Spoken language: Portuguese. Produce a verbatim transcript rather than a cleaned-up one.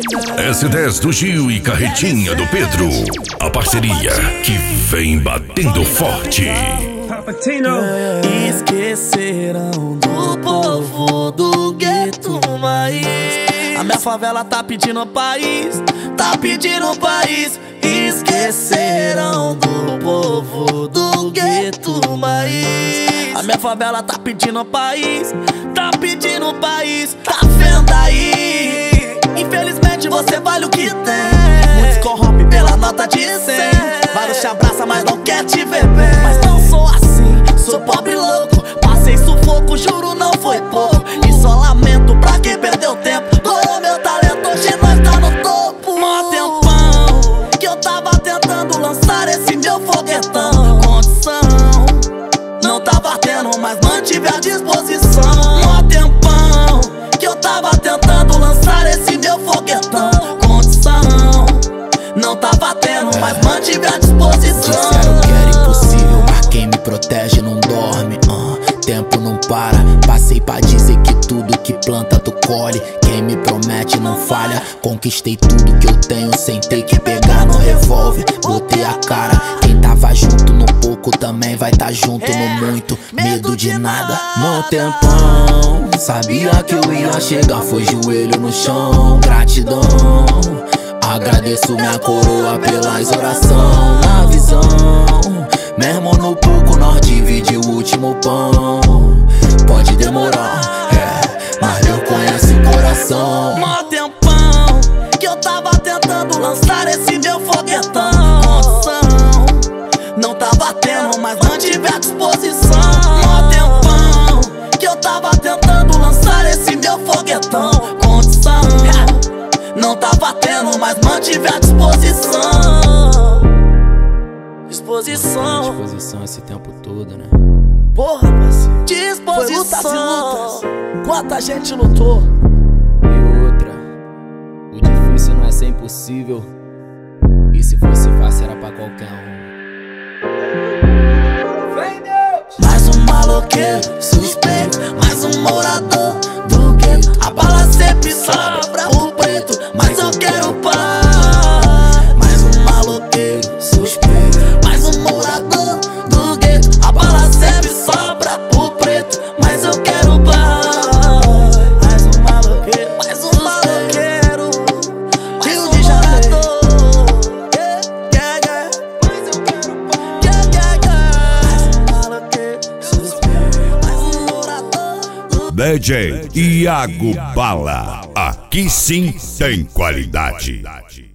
S dez do Gil e Carretinha do Pedro. A parceria que vem batendo forte. Esqueceram do povo do gueto, mas a minha favela tá pedindo o país, tá pedindo o país. Esqueceram do povo do gueto, mas a minha favela tá pedindo o país, tá pedindo o país. Tá vendo aí? Infelizmente você vale o que tem. Muitos corrompem pela nota de cem. Vários te abraçam, mas não quer te ver bem. Mas não sou assim, sou pobre louco. Passei sufoco, juro não foi pouco. E só lamento pra quem perdeu tempo. Doou meu talento, hoje nós tá no topo. Mó tempão que eu tava tentando lançar esse meu foguetão. Condição não tava tendo, mas mantive a disposição. Mó tempão que eu tava tentando lançar esse meu foguetão. Condição não tava tendo, mas mantive a disposição. Disseram que era impossível, mas quem me protege não dorme. uh, Tempo não para, passei pra dizer que tudo que planta tu colhe. Quem me promete não falha. Conquistei tudo que eu tenho sem ter que pegar no revólver. Botei a cara, quem tava junto no pouco também vai tá junto no muito. Medo de nada, mó tempão. Sabia que eu ia chegar, foi joelho no chão. Gratidão, agradeço minha coroa pelas orações. Na visão, mesmo no pouco nós divide o último pão. Pode demorar, é, mas eu conheço o coração. Mó tempão que eu tava tentando lançar esse meu foguetão. Condição não tava tendo, mas mantive a disposição. Mó tempão que eu tava tentando lançar esse meu foguetão. Condição não tava tendo, mas mantive a disposição. Disposição. Disposição esse tempo todo, né? Porra, parceiro. Disposição. Foi lutas e lutas. Quanta gente lutou. E outra, o difícil não é ser impossível. E se fosse fácil era pra qualquer um. Mais um maloqueiro, suspeito. Mais um morador do gueto. A bala sempre sobra o preto, mas eu quero paz. Mais um maloqueiro, suspeito. Mais um morador do gueto. A bala sempre sobra o preto, mas eu quero paz. Mais um maloqueiro, mais um maloqueiro. Rio de Janeiro. Yeah, yeah. Mas eu quero paz. Yeah, yeah, yeah. Mais um maloqueiro, suspeito. Mais um morador. D J Iago Bala. Aqui sim tem qualidade.